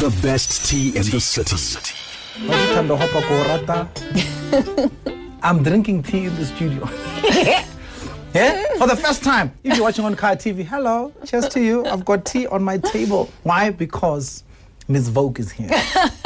The best tea in the city. I'm drinking tea in the studio. Yeah? For the first time. If you're watching on Kaya TV, hello, cheers to you. I've got tea on my table. Why? Because Miss Vogue is here.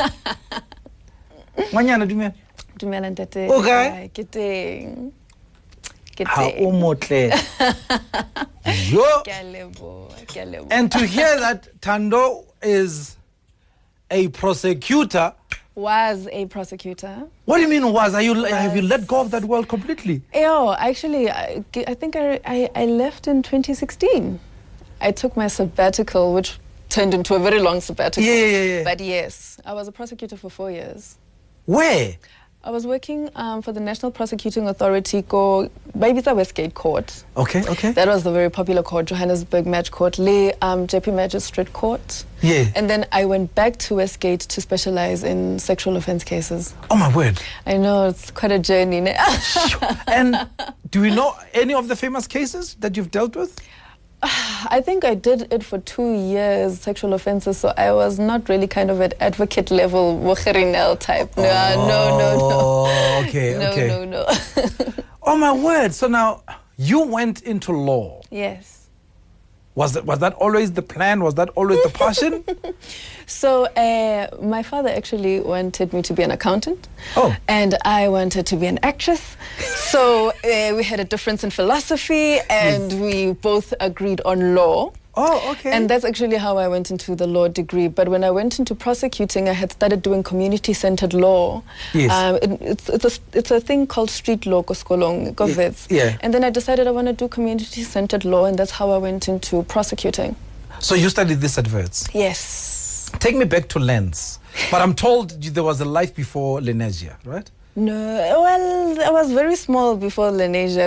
Manyana, Dumela. Dumela ntate. Okay. Kiteng. How umotle. Yo. And to hear that Thando is a prosecutor. Was a prosecutor. What do you mean was? Have you let go of that world completely? Yeah, actually, I think I left in 2016. I took my sabbatical, which turned into a very long sabbatical. Yeah. But yes, I was a prosecutor for 4 years. Where? I was working for the National Prosecuting Authority, Baibisa Westgate Court. Okay. That was the very popular court, Johannesburg Match Court, JP Magistrate Court. Yeah. And then I went back to Westgate to specialize in sexual offense cases. Oh my word. I know, it's quite a journey. And do we know any of the famous cases that you've dealt with? I think I did it for 2 years, sexual offenses, so I was not really kind of at advocate level, Wocherinel type. No. Okay. No. Oh my word. So now you went into law. Yes. Was that always the plan? Was that always the passion? So my father actually wanted me to be an accountant. Oh. And I wanted to be an actress. So we had a difference in philosophy and we both agreed on law. Oh, okay. And that's actually how I went into the law degree. But when I went into prosecuting, I had started doing community-centered law. Yes. It's a thing called street law, Koskolong, Govets. Yeah. And then I decided I want to do community-centered law, and that's how I went into prosecuting. So you studied this at Wits? Yes. Take me back to Lens. But I'm told there was a life before Lenasia, right? No, well, I was very small before Lenasia.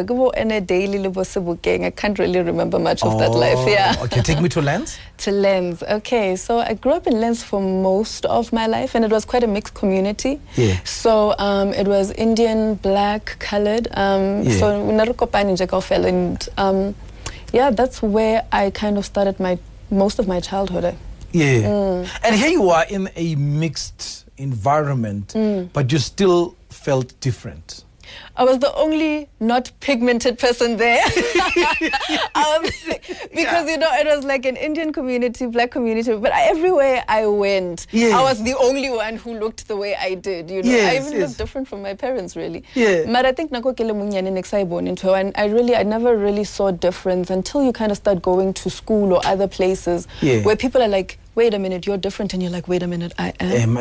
I can't really remember much of that life, yeah. Okay, take me to Lens. To Lens, okay. So I grew up in Lens for most of my life, and it was quite a mixed community. Yeah. So it was Indian, black, colored. So and yeah, that's where I kind of started most of my childhood. Yeah. And here you are in a mixed environment, but you still felt different. I was the only not pigmented person there. Because, it was like an Indian community, black community, but everywhere I went, I was the only one who looked the way I did, I even looked different from my parents, really. Yeah. But I think I never really saw difference until you kind of start going to school or other places where people are like, wait a minute, you're different, and you're like, wait a minute, I am.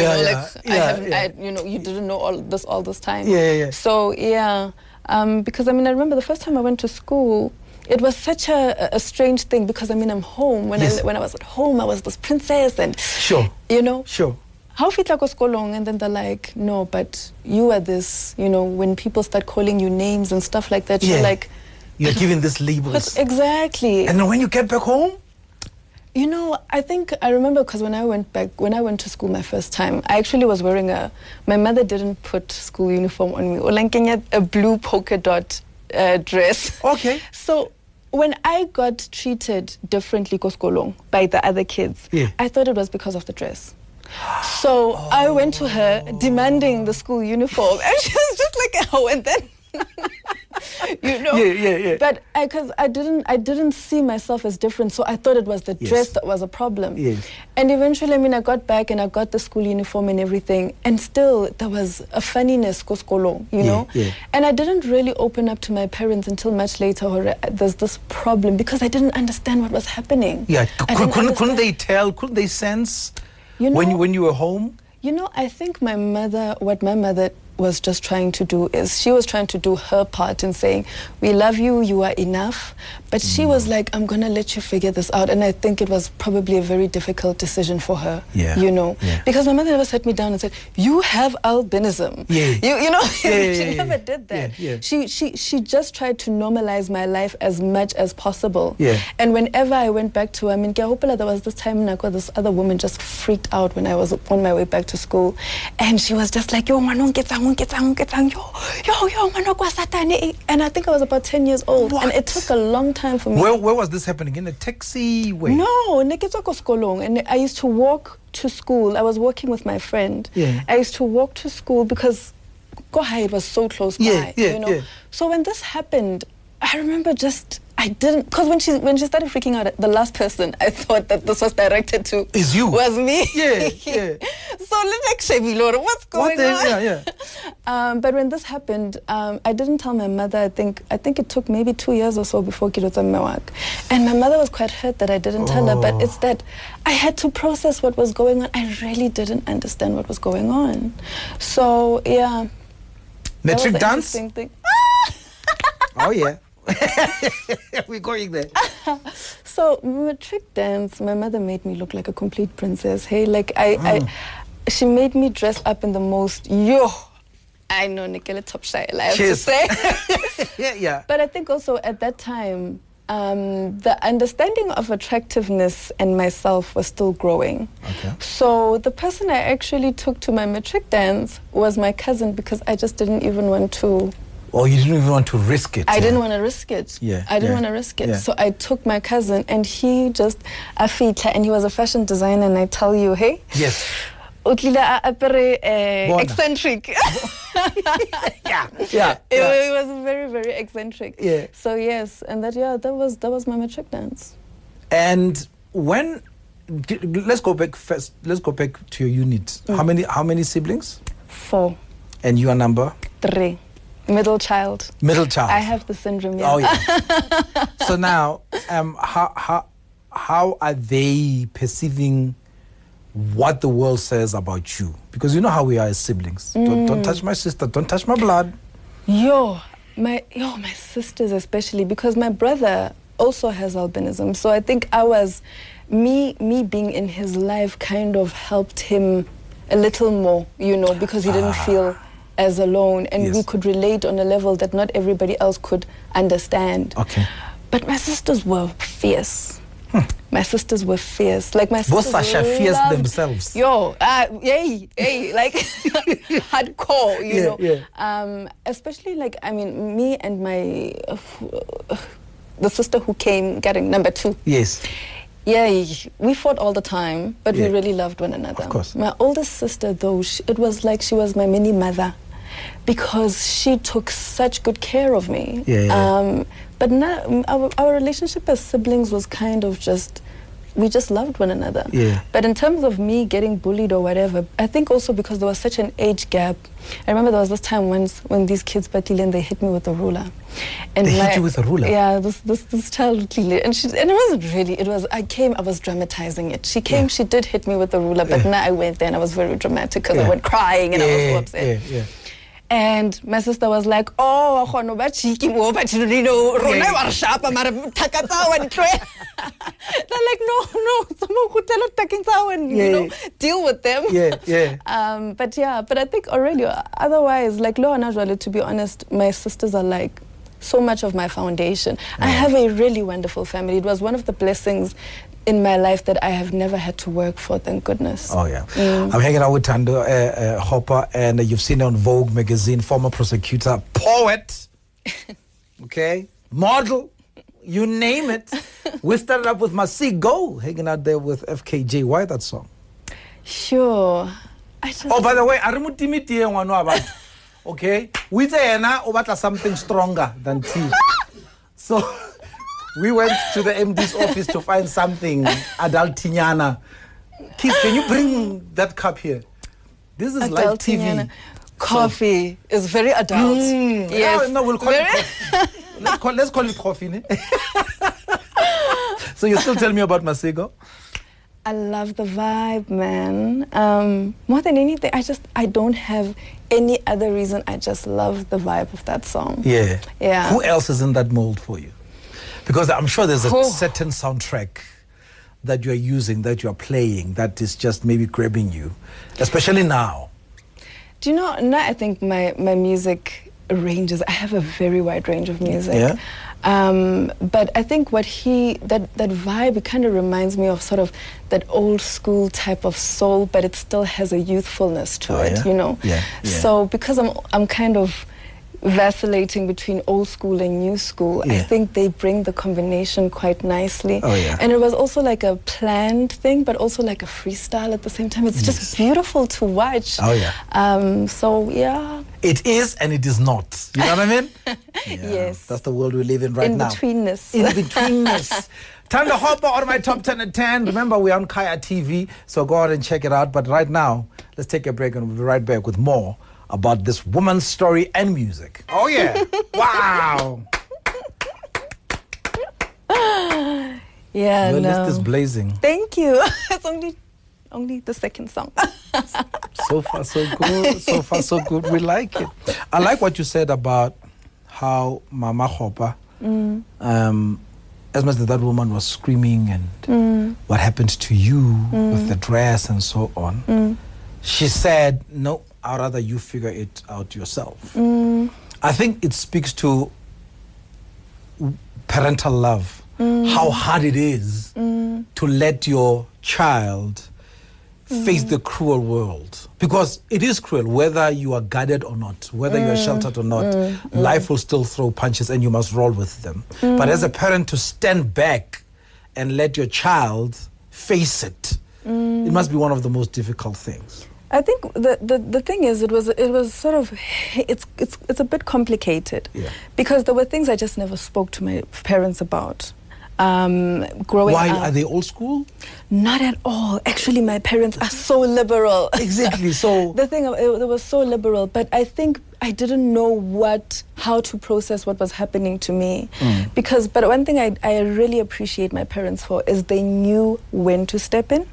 You didn't know all this time. Yeah. So because I remember the first time I went to school, it was such a strange thing because I'm home. When I was at home, I was this princess, and Sure. How fitla ko skolong, and then they're like, no, but you are this. When people start calling you names and stuff like that, you're like, you're given these labels. Exactly. And when you get back home. I think I remember because when I went to school my first time, I actually was wearing my mother didn't put school uniform on me. Or a blue polka dot dress. Okay. So when I got treated differently by the other kids, I thought it was because of the dress. So I went to her demanding the school uniform, and she was just like, oh, and then Yeah. But because I didn't see myself as different, so I thought it was the dress that was a problem. Yes. And eventually, I got back and I got the school uniform and everything, and still there was a funniness, Yeah. And I didn't really open up to my parents until much later. Or there's this problem because I didn't understand what was happening. Yeah. Couldn't they tell? Couldn't they sense when you were home? I think what my mother was just trying to do is she was trying to do her part in saying, we love you, you are enough. But she was like, I'm going to let you figure this out. And I think it was probably a very difficult decision for her, because my mother never sat me down and said, you have albinism. She never did that. Yeah. She just tried to normalize my life as much as possible. Yeah. And whenever I went back to, there was this time this other woman just freaked out when I was on my way back to school. And she was just like, yo, man, don't get And I think I was about 10 years old. What? And it took a long time for me. Where was this happening? In a taxi way? No, and I used to walk to school. I was walking with my friend. Yeah. I used to walk to school because Kohai was so close by. Yeah. So when this happened, I remember I didn't, because when she started freaking out, the last person I thought that this was directed to is you. Was me. Yeah. So let's what's going on? Yeah. But when this happened, I didn't tell my mother. I think it took maybe 2 years or so before Kirota Mewak. And my mother was quite hurt that I didn't tell her, but it's that I had to process what was going on. I really didn't understand what was going on. So, yeah. Metric dance? Thing. Oh, yeah. We're going there. So metric dance, my mother made me look like a complete princess. Hey, she made me dress up in the most I know Nikela top shy, I have to say. Yeah. But I think also at that time, the understanding of attractiveness and myself was still growing. Okay. So the person I actually took to my metric dance was my cousin, because I just didn't even want to. Oh, you didn't even want to risk it. I didn't want to risk it. Yeah. I didn't want to risk it. Yeah. So I took my cousin, and he just afita, and he was a fashion designer, and I tell you, hey. Yes. Eccentric. Yeah. It was very, very eccentric. Yeah. So yes, and that was my metric dance. And let's go back first. Let's go back to your unit. How many siblings? 4. And your number? 3. Middle child. I have the syndrome. Yeah. Oh yeah. So now, how are they perceiving what the world says about you? Because you know how we are as siblings. Don't touch my sister. Don't touch my blood. My sisters especially, because my brother also has albinism. So I think me being in his life kind of helped him a little more, because he didn't feel as alone, and we could relate on a level that not everybody else could understand. Okay. But my sisters were fierce. My sisters were fierce. Like my sisters Both Sasha fierce themselves. Like hardcore, you know. Yeah. Especially me and the sister who came getting number 2. Yes. Yeah, we fought all the time, but we really loved one another. Of course. My oldest sister, though, it was like she was my mini mother, because she took such good care of me. Yeah. But now, our relationship as siblings was kind of we just loved one another. Yeah. But in terms of me getting bullied or whatever, I think also because there was such an age gap. I remember there was this time once when these kids and they hit me with a ruler. And they hit you with a ruler? Yeah, this child, and it wasn't really, I was dramatizing it. She came, she did hit me with a ruler, but now I went there and I was very dramatic because I went crying and I was so upset. Yeah. And my sister was like, oh, no, but cheeky, but you know, they're like, no, someone could tell her and deal with them. Yeah. But I think already, otherwise, like Lo and Ajwale, to be honest, my sisters are like so much of my foundation. I have a really wonderful family. It was one of the blessings in my life that I have never had to work for, thank goodness. Oh, yeah. I'm hanging out with Thando Hopper, and you've seen her on Vogue magazine, former prosecutor, poet, okay, model, you name it. We started up with Masego, hanging out there with FKJ. Why that song? Sure. By the way, okay, we say now something stronger than tea. So we went to the MD's office to find something adultignana. Kids, can you bring that cup here? This is live TV. Coffee is very adult. Yes. No, we'll call it coffee. Let's call it coffee. Ne? So you still tell me about Masego? I love the vibe, man. More than anything, I don't have any other reason. I just love the vibe of that song. Yeah. Who else is in that mold for you? Because I'm sure there's a certain soundtrack that you're using, that you're playing, that is just maybe grabbing you, especially now. Do you know, now I think my music ranges. I have a very wide range of music. Yeah. But I think that vibe, it kind of reminds me of sort of that old school type of soul, but it still has a youthfulness to it, yeah? you know? Yeah. So because I'm kind of vacillating between old school and new school, I think they bring the combination quite nicely. Oh, yeah. And it was also like a planned thing, but also like a freestyle at the same time. It's just beautiful to watch. Oh, yeah. So, yeah. It is and it is not. You know what I mean? Yes. That's the world we live in right now. In-betweenness. In-betweenness. Time to hop on my top 10 at 10. Remember, we're on Kaya TV, so go out and check it out. But right now, let's take a break and we'll be right back with more about this woman's story and music. Oh, yeah. Wow. Yeah, Your no. list is blazing. Thank you. It's only the second song. So far, so good. So far, so good. We like it. I like what you said about how Mama Hopa, as much as that woman was screaming and what happened to you with the dress and so on, she said, no, I'd rather you figure it out yourself. I think it speaks to parental love, how hard it is to let your child face the cruel world. Because it is cruel, whether you are guarded or not, whether you are sheltered or not, life will still throw punches and you must roll with them. But as a parent, to stand back and let your child face it, it must be one of the most difficult things. I think the thing is, it was sort of, it's a bit complicated, because there were things I just never spoke to my parents about. Growing Why? up. Are they old school? Not at all. Actually, my parents are so liberal. Exactly. So the thing, they were so liberal, but I think I didn't know how to process what was happening to me. But one thing I really appreciate my parents for is they knew when to step in.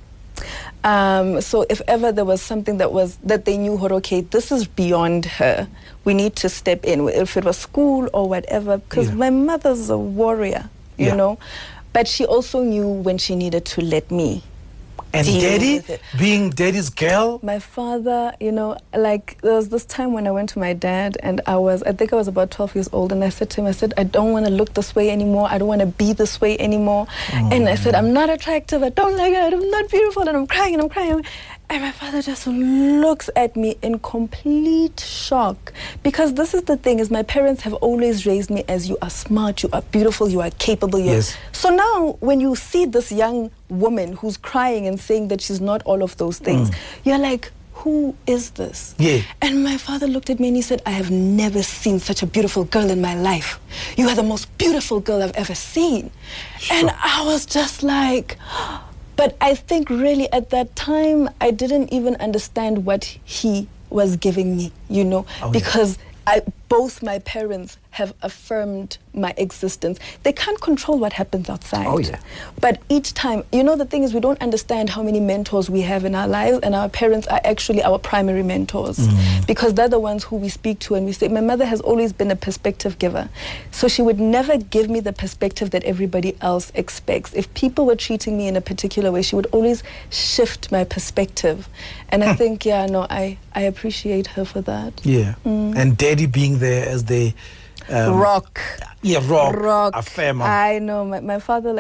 So if ever there was something that they knew, okay, this is beyond her, we need to step in, if it was school or whatever, because my mother's a warrior, you know, but she also knew when she needed to let me. And daddy, being daddy's girl? My father, you know, like there was this time when I went to my dad and I think I was about 12 years old, and I said to him, I don't want to look this way anymore. I don't want to be this way anymore. And I said, I'm not attractive. I don't like it. I'm not beautiful. And I'm crying and I'm crying. And my father just looks at me in complete shock. Because this is the thing, is my parents have always raised me as you are smart, you are beautiful, you are capable. Yes. So now when you see this young woman who's crying and saying that she's not all of those things, you're like, who is this? Yeah. And my father looked at me and he said, I have never seen such a beautiful girl in my life. You are the most beautiful girl I've ever seen. Sure. And I was just like... But I think really at that time, I didn't even understand what he was giving me, you know, because both my parents have affirmed my existence. They can't control what happens outside. Oh, yeah. But each time, you know, the thing is, we don't understand how many mentors we have in our lives, and our parents are actually our primary mentors, because they're the ones who we speak to and we say, my mother has always been a perspective giver. So she would never give me the perspective that everybody else expects. If people were treating me in a particular way, she would always shift my perspective. And I think, I appreciate her for that. Yeah. And daddy being there as the... rock. Yeah, rock. Affirmer. I know. My father,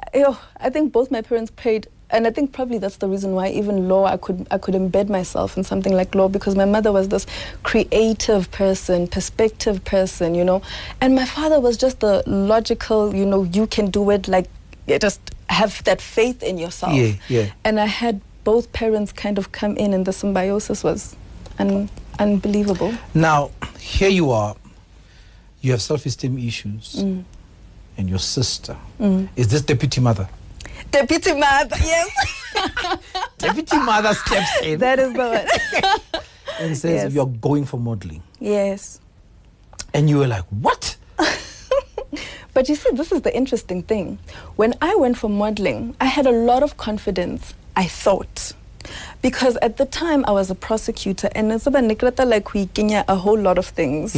I think both my parents prayed, and I think probably that's the reason why even law, I could embed myself in something like law, because my mother was this creative person, perspective person, you know, and my father was just the logical, you know, you can do it, like, just have that faith in yourself. Yeah. And I had both parents kind of come in, and the symbiosis was unbelievable. Now, here you are. You have self-esteem issues, and your sister. Is this deputy mother? Deputy mother, yes. Deputy mother steps in. That is the one. And says, you're going for modeling. Yes. And you were like, what? But you see, this is the interesting thing. When I went for modeling, I had a lot of confidence, I thought. Because at the time I was a prosecutor, and it's about Nikrata, like we Kenya a whole lot of things.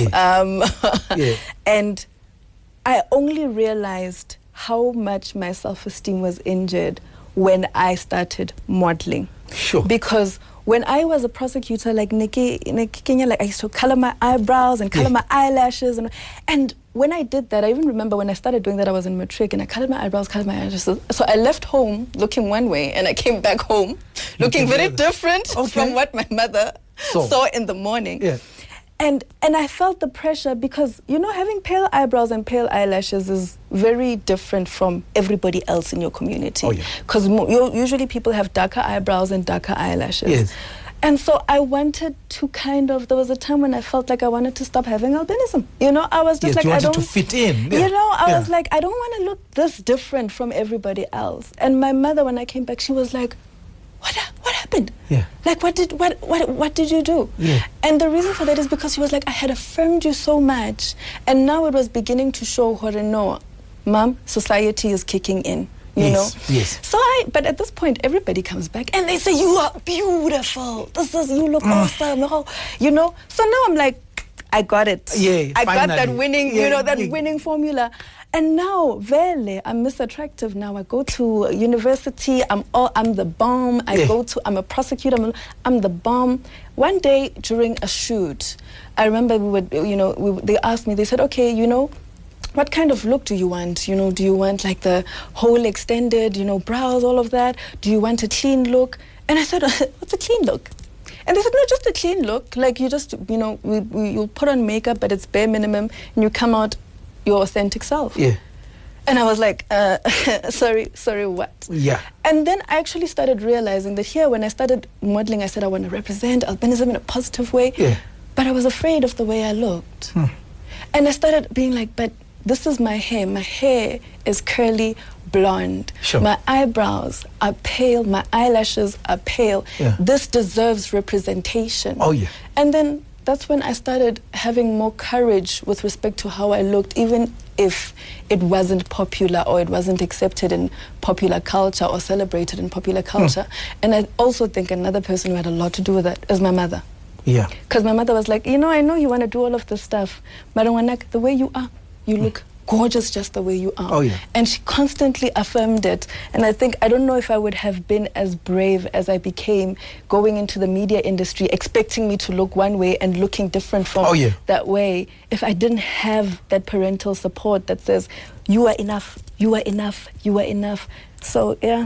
And I only realized how much my self-esteem was injured when I started modeling. Sure. Because when I was a prosecutor, like Nikki Kenya, like I used to color my eyebrows and color my eyelashes, and when I did that, I even remember when I started doing that, I was in matric, and I colored my eyebrows, colored my eyelashes. So I left home looking one way, and I came back home looking very different from what my mother saw in the morning. Yeah. And I felt the pressure because, you know, having pale eyebrows and pale eyelashes is very different from everybody else in your community. Oh, yeah. Because usually people have darker eyebrows and darker eyelashes. Yes. And so I wanted to there was a time when I felt like I wanted to stop having albinism. You know, I was just like, you wanted to fit in. You know, I was like, I don't want to look this different from everybody else. And my mother, when I came back, she was like, what happened? Yeah. Like, what did you do? Yeah. And the reason for that is because she was like, I had affirmed you so much, and now it was beginning to show her, no, Mom, society is kicking in. You know? Yes. So but at this point, everybody comes back and they say, you are beautiful. You look awesome. Oh, you know? So now I'm like, I got it. Yeah, I got that finally. winning, you know, that winning formula. And now, Vele, I'm Miss Attractive now. I go to university. I'm the bomb. I'm a prosecutor. I'm the bomb. One day during a shoot, I remember they asked me, they said, okay, you know, what kind of look do you want? You know, do you want like the whole extended, you know, brows, all of that? Do you want a clean look? And I said, what's a clean look? And they said, no, just a clean look. Like you just, you know, you'll put on makeup, but it's bare minimum, and you come out your authentic self. Yeah. And I was like, sorry, what? Yeah. And then I actually started realizing that here, when I started modeling, I said I want to represent albinism in a positive way. Yeah. But I was afraid of the way I looked. And I started being like, but this is my hair. My hair is curly blonde. Sure. My eyebrows are pale. My eyelashes are pale. Yeah. This deserves representation. Oh, yeah. And then that's when I started having more courage with respect to how I looked, even if it wasn't popular or it wasn't accepted in popular culture or celebrated in popular culture. And I also think another person who had a lot to do with that is my mother. Yeah. Because my mother was like, you know, I know you want to do all of this stuff, but the way you are, you look gorgeous just the way you are. Oh, yeah. And she constantly affirmed it. And I think, I don't know if I would have been as brave as I became going into the media industry, expecting me to look one way and looking different from that way, if I didn't have that parental support that says, you are enough, you are enough, you are enough. So, yeah.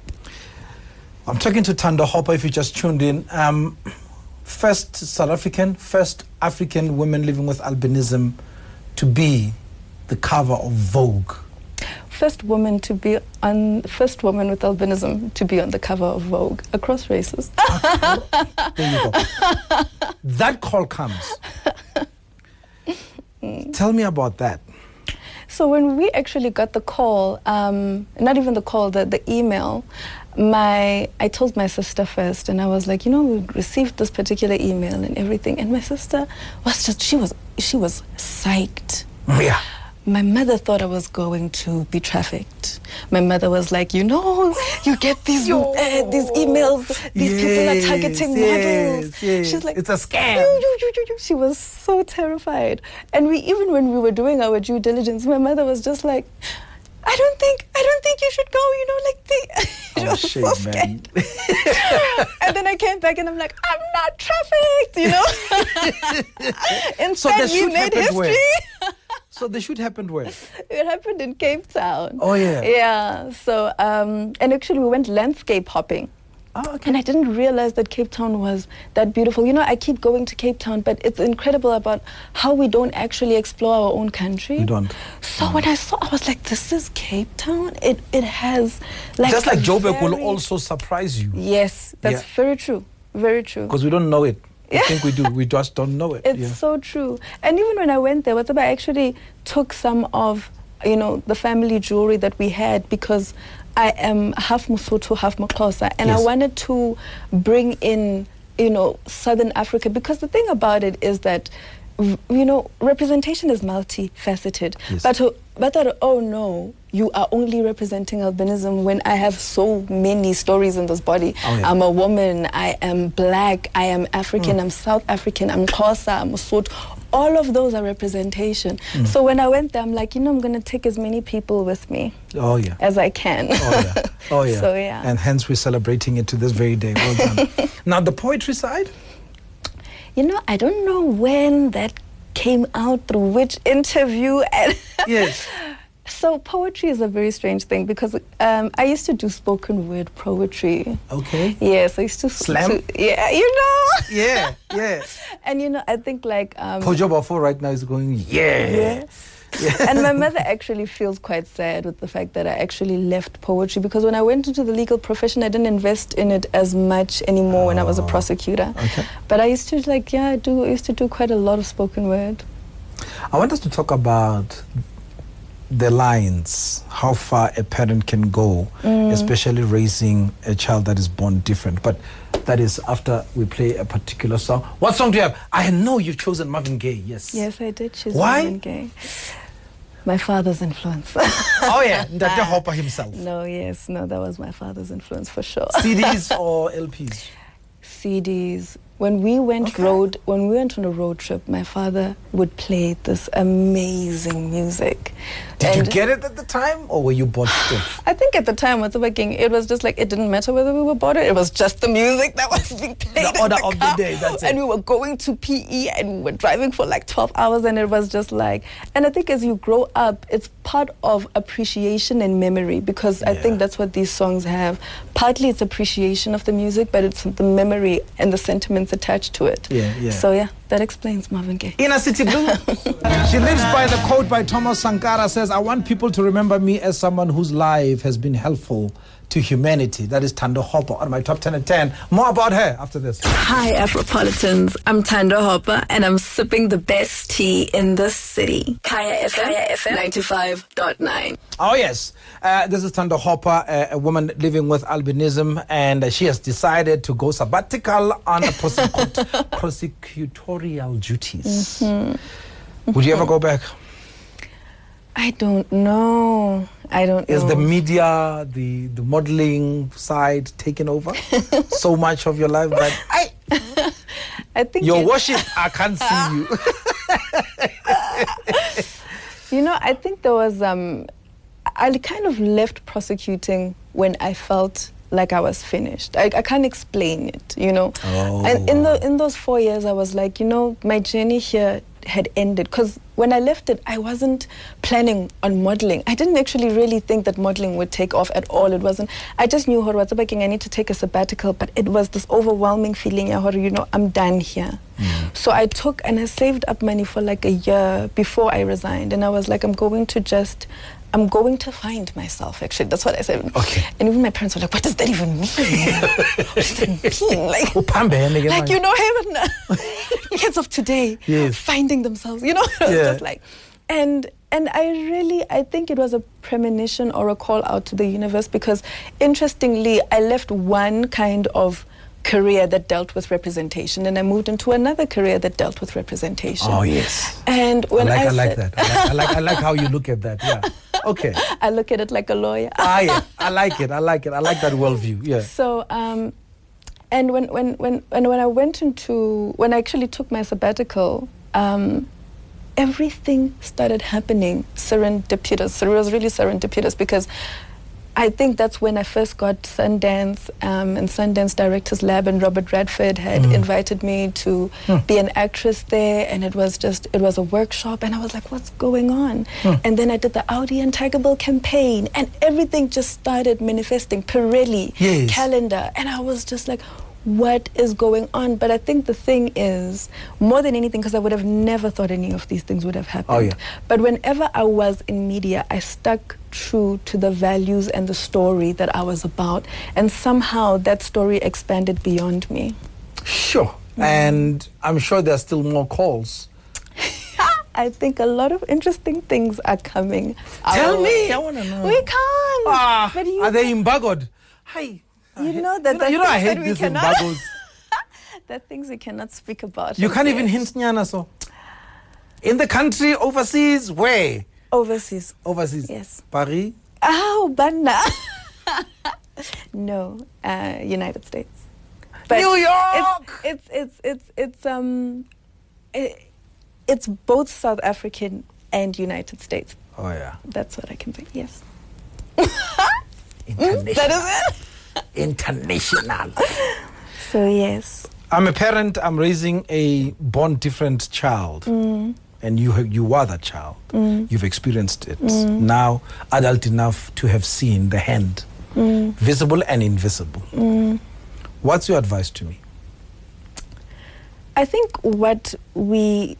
I'm talking to Thando Hopper, if you just tuned in. First South African, first African woman living with albinism to be the cover of Vogue. First woman with albinism to be on the cover of Vogue across races. There you go. That call comes. Tell me about that. So when we actually got the call, not even the call, the email, I told my sister first, and I was like, you know, we received this particular email and everything, and my sister was just, she was psyched. Yeah. My mother thought I was going to be trafficked. My mother was like, you know, you get these emails, these people are targeting models. Yes. She's like, it's a scam. She was so terrified. And even when we were doing our due diligence, my mother was just like, I don't think you should go, you know, like she was so scared. And then I came back and I'm like, I'm not trafficked, you know. Instead, we made history. So the shoot happened where? It happened in Cape Town. Oh, yeah. Yeah. So, and actually we went landscape hopping. Oh, okay. And I didn't realize that Cape Town was that beautiful. You know, I keep going to Cape Town, but it's incredible about how we don't actually explore our own country. We don't. So when I saw, I was like, this is Cape Town? It has like... Just like Joburg will also surprise you. Yes, that's very true. Very true. Because we don't know it. I think we do. We just don't know it. It's so true. And even when I went there, I actually took some of, you know, the family jewelry that we had, because I am half Mosotho, half Mokosa, and I wanted to bring in, you know, Southern Africa, because the thing about it is that, you know, representation is multifaceted. Yes. But oh no, you are only representing albinism when I have so many stories in this body. Oh, yeah. I'm a woman, I am black, I am African, I'm South African, I'm Xhosa, I'm Sotho. All of those are representation. So when I went there, I'm like, I'm going to take as many people with me as I can. Oh, yeah. So, yeah. And hence we're celebrating it to this very day. Well done. Now, the poetry side? I don't know when that came out, through which interview. And Yes. So poetry is a very strange thing because I used to do spoken word poetry. Okay. Yes, I used to... Slam? Yeah, Yeah, yeah. And I think like... Pojo Bafo right now is going, Yes. And my mother actually feels quite sad with the fact that I actually left poetry, because when I went into the legal profession, I didn't invest in it as much anymore when I was a prosecutor. Okay. But I used to I used to do quite a lot of spoken word. I want us to talk about the lines, how far a parent can go, especially raising a child that is born different. But that is after we play a particular song. What song do you have? I know you've chosen Marvin Gaye, yes. Yes, I did choose Why? Marvin Gaye. My father's influence. Oh yeah, Ndate Hopper himself. No, that was my father's influence for sure. CDs or LPs? CDs. When we went on a road trip, my father would play this amazing music. Did you get it at the time, or were you bored stiff? I think at the time, it was just like, it didn't matter whether we were bored. It was just the music that was being played. The order of car. the day, that's it. And we were going to PE and we were driving for like 12 hours, and it was just like, and I think as you grow up, it's part of appreciation and memory, because I think that's what these songs have. Partly it's appreciation of the music, but it's the memory and the sentiments attached to it. Yeah. So yeah, that explains Marvin Gaye. Inner City Blues. She lives by the quote by Thomas Sankara, says, I want people to remember me as someone whose life has been helpful to humanity. That is Thando Hopper on my top 10 at 10. More about her after this. Hi, Afropolitans. I'm Thando Hopper, and I'm sipping the best tea in the city. Kaya FM 95.9. Oh, yes. This is Thando Hopper, a woman living with albinism, and she has decided to go sabbatical on prosecutorial duties. Would you ever go back? I don't know. Is the media, the modeling side taken over so much of your life that I think your worship, I can't see you. I think there was I kind of left prosecuting when I felt like I was finished. I can't explain it, Oh. And in those 4 years, I was like, my journey here had ended, because when I left it, I wasn't planning on modeling. I didn't actually really think that modeling would take off at all. It wasn't. I just knew, I need to take a sabbatical, but it was this overwhelming feeling, I'm done here. So I took and I saved up money for like a year before I resigned, and I was like, I'm going to find myself, actually. That's what I said. Okay. And even my parents were like, what does that even mean? What does that mean? Like, kids of today finding themselves, just like, and I think it was a premonition or a call out to the universe, because interestingly, I left one kind of career that dealt with representation, and I moved into another career that dealt with representation. Oh, yes. And when I like that. I like how you look at that. Yeah. Okay. I look at it like a lawyer. Yeah. I like it. I like that worldview. Yeah. So, and when I actually took my sabbatical, everything started happening serendipitous. So it was really serendipitous, because I think that's when I first got Sundance, and Sundance Directors Lab, and Robert Redford had invited me to be an actress there, and it was a workshop, and I was like, what's going on? And then I did the Audi and Tiger Bill campaign, and everything just started manifesting. Pirelli, calendar, and I was just like, what is going on? But I think the thing is, more than anything, because I would have never thought any of these things would have happened. But whenever I was in media, I stuck true to the values and the story that I was about, and somehow that story expanded beyond me. Sure. And I'm sure there's still more calls. I think a lot of interesting things are coming. Tell me, I want to know. We can't. But are they embargoed? Hi. I hate these embargoes. There are things we cannot speak about. You can't even hint, Nyana, so. In the country, overseas, where? Overseas. Overseas? Yes. Paris? Oh, Banna. No, United States. But New York! It's both South African and United States. Oh, yeah. That's what I can say, yes. International. That is it? International. So, yes. I'm a parent. I'm raising a born different child. And you are that child. You've experienced it. Now, adult enough to have seen the hand, visible and invisible. What's your advice to me? I think what we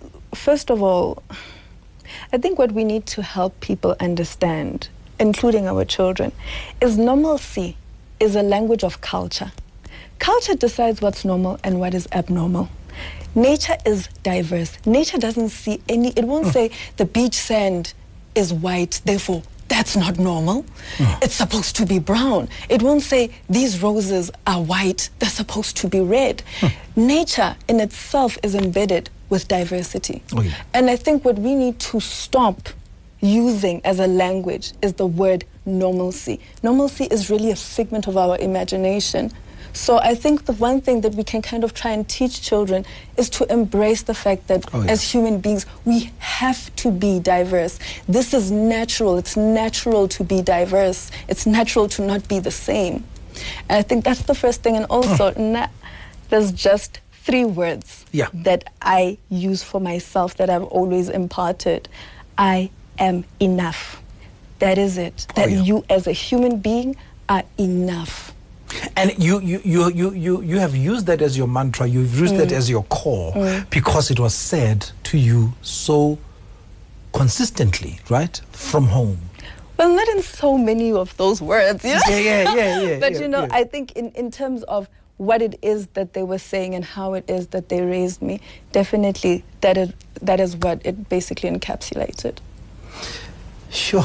need to help people understand, including our children, is normalcy is a language of culture. Culture decides what's normal and what is abnormal. Nature is diverse. Nature doesn't see it won't say the beach sand is white, therefore that's not normal. It's supposed to be brown. It won't say these roses are white, they're supposed to be red. Nature in itself is embedded with diversity. Oh, yeah. And I think what we need to stop using as a language is the word normalcy. Normalcy is really a figment of our imagination. So I think the one thing that we can kind of try and teach children is to embrace the fact that as human beings, we have to be diverse. This is natural. It's natural to be diverse. It's natural to not be the same. And I think that's the first thing. And also, there's just 3 words that I use for myself that I've always imparted. I am enough. That is it. That you as a human being are enough. And you have used that as your mantra, you've used that as your core because it was said to you so consistently, right? From home. Well, not in so many of those words, you know? Yeah. But I think in terms of what it is that they were saying and how it is that they raised me, definitely that is what it basically encapsulated. Sure.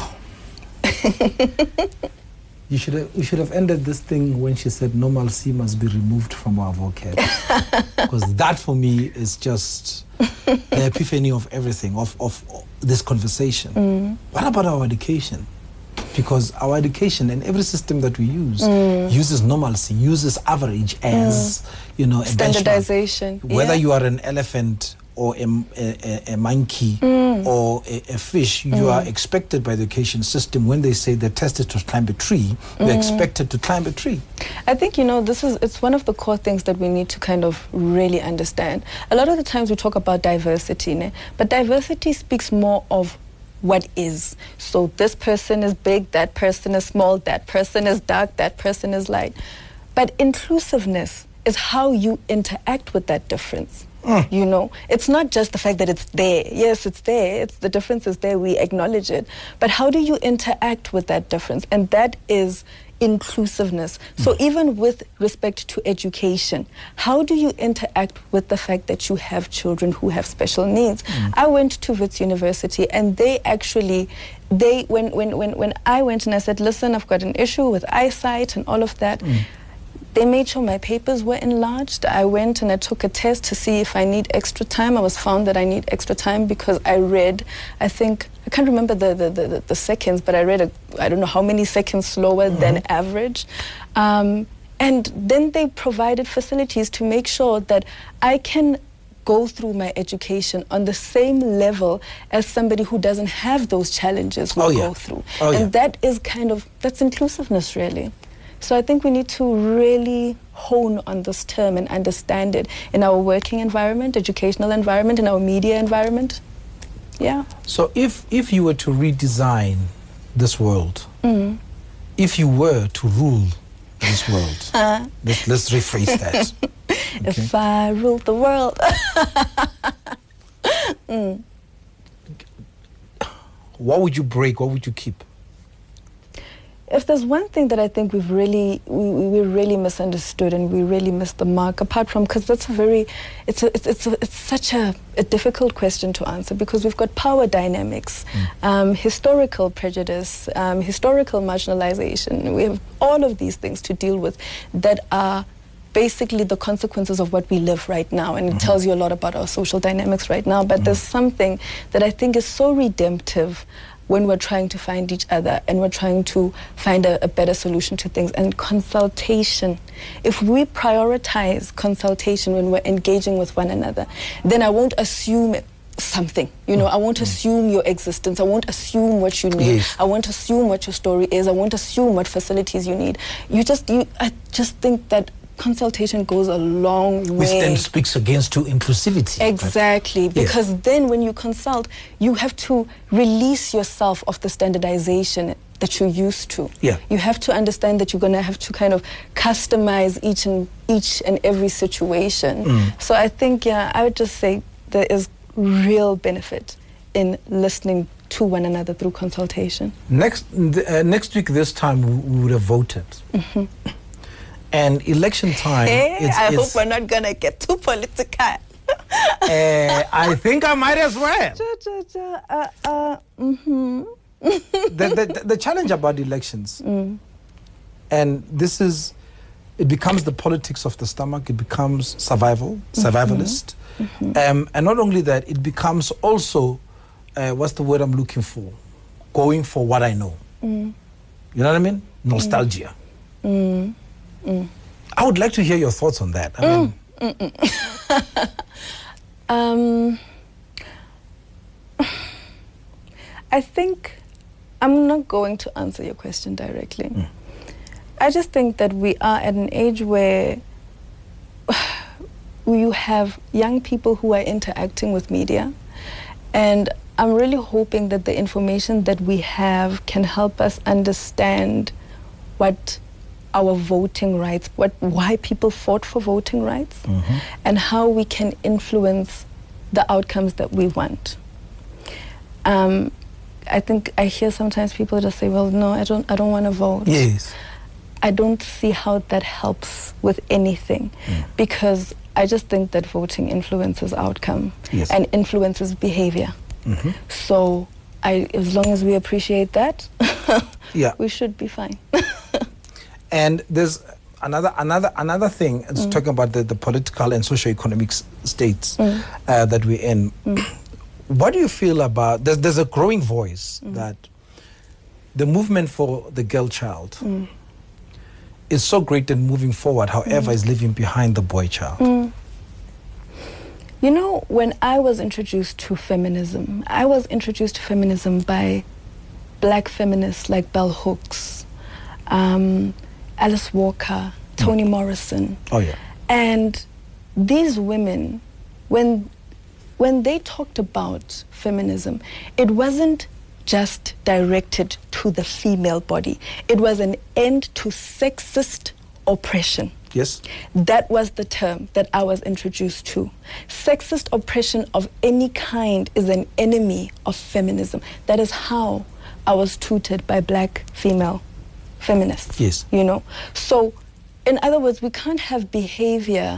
We should have ended this thing when she said normalcy must be removed from our vocabulary. Because that for me is just the epiphany of everything, of this conversation. What about our education? Because our education and every system that we use uses normalcy, uses average as, a standardization. benchmark. Whether you are an elephant or a monkey or a fish, you are expected by the education system, when they say the test is to climb a tree, you're expected to climb a tree. I think, it's one of the core things that we need to kind of really understand. A lot of the times we talk about diversity, but diversity speaks more of what is. So this person is big, that person is small, that person is dark, that person is light. But inclusiveness is how you interact with that difference. It's not just the fact that it's there. Yes, it's there. The difference is there. We acknowledge it. But how do you interact with that difference? And that is inclusiveness. So even with respect to education, how do you interact with the fact that you have children who have special needs? I went to Wits University, and when I went and I said, listen, I've got an issue with eyesight and all of that, they made sure my papers were enlarged. I went and I took a test to see if I need extra time. I was found that I need extra time because I read, I can't remember the seconds, but I read I don't know how many seconds slower than average. And then they provided facilities to make sure that I can go through my education on the same level as somebody who doesn't have those challenges will go through. And that is that's inclusiveness, really. So I think we need to really hone on this term and understand it in our working environment, educational environment, in our media environment. Yeah. So if you were to redesign this world, if you were to rule this world, let's rephrase that. Okay. If I ruled the world. What would you break? What would you keep? If there's one thing that I think we really misunderstood and we really missed the mark, apart from, because that's it's such a difficult question to answer, because we've got power dynamics, historical prejudice, historical marginalization. We have all of these things to deal with that are basically the consequences of what we live right now, and it tells you a lot about our social dynamics right now. But there's something that I think is so redemptive when we're trying to find each other and we're trying to find a better solution to things. And consultation, if we prioritize consultation when we're engaging with one another, then I won't assume something, I won't assume your existence. I won't assume what you need. Yes. I won't assume what your story is. I won't assume what facilities you need. I just think that consultation goes a long way. Which then speaks against to inclusivity. Exactly, But, because then when you consult, you have to release yourself of the standardization that you're used to. Yeah. You have to understand that you're going to have to kind of customize each and every situation. So I think, I would just say there is real benefit in listening to one another through consultation. Next week, this time, we would have voted. And election time... I hope we're not going to get too political. I think I might as well. The challenge about elections, and this is, it becomes the politics of the stomach, it becomes survivalist. And not only that, it becomes also, what's the word I'm looking for? Going for what I know. You know what I mean? Nostalgia. I would like to hear your thoughts on that. I think I'm not going to answer your question directly. I just think that we are at an age where you have young people who are interacting with media, and I'm really hoping that the information that we have can help us understand what our voting rights, why people fought for voting rights, and how we can influence the outcomes that we want. I think I hear sometimes people just say, well, no, I don't want to vote. Yes. I don't see how that helps with anything, because I just think that voting influences outcome and influences behavior. So as long as we appreciate that, we should be fine. And there's another thing. It's talking about the political and socio-economic states that we're in. What do you feel about? There's a growing voice that the movement for the girl child is so great and moving forward. However, is leaving behind the boy child. You know, when I was introduced to feminism, I was introduced to feminism by black feminists like Bell Hooks, Alice Walker, Toni Morrison. Oh, yeah. And these women, when they talked about feminism, it wasn't just directed to the female body. It was an end to sexist oppression. Yes. That was the term that I was introduced to. Sexist oppression of any kind is an enemy of feminism. That is how I was tutored by black female feminists. Yes. So, in other words, we can't have behavior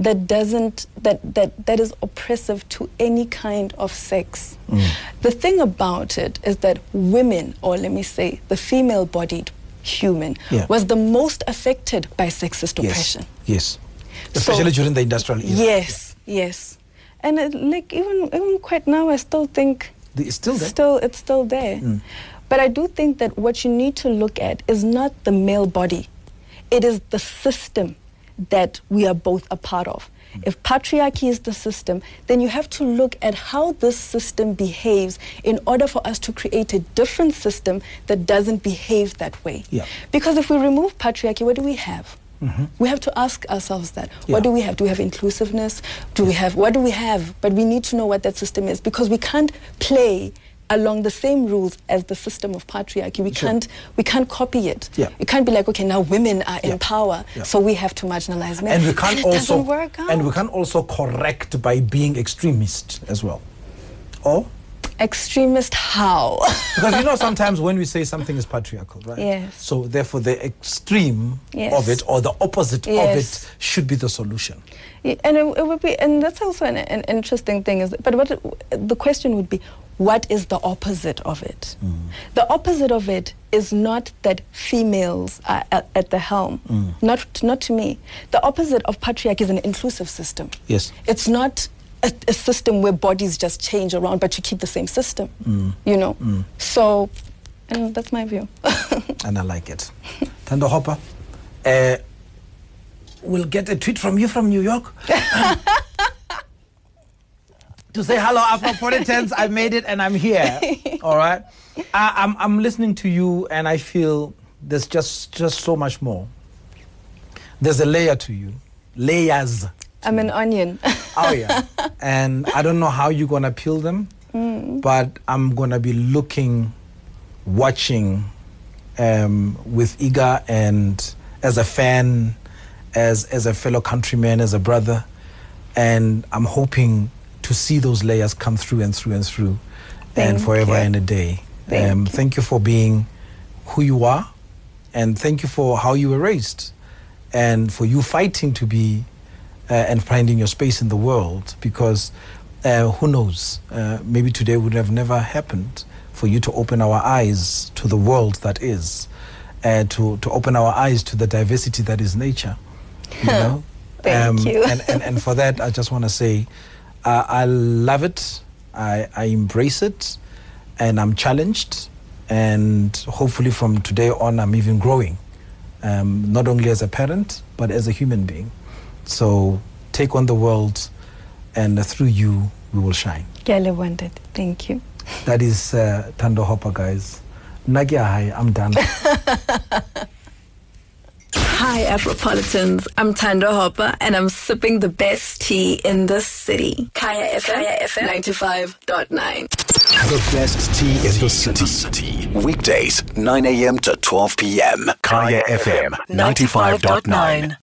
that is oppressive to any kind of sex. The thing about it is that women, or let me say, the female-bodied human, was the most affected by sexist oppression. Yes. Especially during the industrial era. Yes. And even quite now, I still think it's still there. It's still there. But I do think that what you need to look at is not the male body. It is the system that we are both a part of. If patriarchy is the system, then you have to look at how this system behaves in order for us to create a different system that doesn't behave that way. Because if we remove patriarchy, what do we have? We have to ask ourselves that. What do we have? Do we have inclusiveness? What do we have? But we need to know what that system is, because we can't play along the same rules as the system of patriarchy. We can't copy it. You can't be like, okay, now women are in power, so we have to marginalize men. And we can't doesn't work out. And we can't also correct by being extremist as well. Or extremist how? Because sometimes when we say something is patriarchal, right? Yes. So therefore the extreme of it, or the opposite of it, should be the solution. And it would be, and that's also an interesting thing. But the question would be, what is the opposite of it? The opposite of it is not that females are at the helm. Not to me. The opposite of patriarchy is an inclusive system. Yes. It's not a system where bodies just change around, but you keep the same system, you know. So, and that's my view. And I like it. Thando Hopper, we'll get a tweet from you from New York to say, hello, Afropolitans, I made it and I'm here. All right? I'm listening to you and I feel there's just so much more. There's a layer to you. Layers. I'm an onion. Oh, yeah. And I don't know how you're going to peel them, but I'm going to be looking, watching with eager and as a fan, as a fellow countryman, as a brother. And I'm hoping to see those layers come through and through and through and forever and a day. Thank you for being who you are, and thank you for how you were raised, and for you fighting to be and finding your space in the world, because who knows, maybe today would have never happened for you to open our eyes to the world that is, to open our eyes to the diversity that is nature. You know? Thank you. And for that, I just want to say, I love it, I embrace it, and I'm challenged, and hopefully from today on I'm even growing, not only as a parent, but as a human being. So take on the world, and through you, we will shine. Thank you. That is Thando Hopper, guys. Nagia, hi, I'm done. Hi, Afropolitans. I'm Thando Hopper, and I'm sipping the best tea in the city. Kaya FM 95.9. The best tea in the city. Weekdays, 9 a.m. to 12 p.m. Kaya FM 95.9.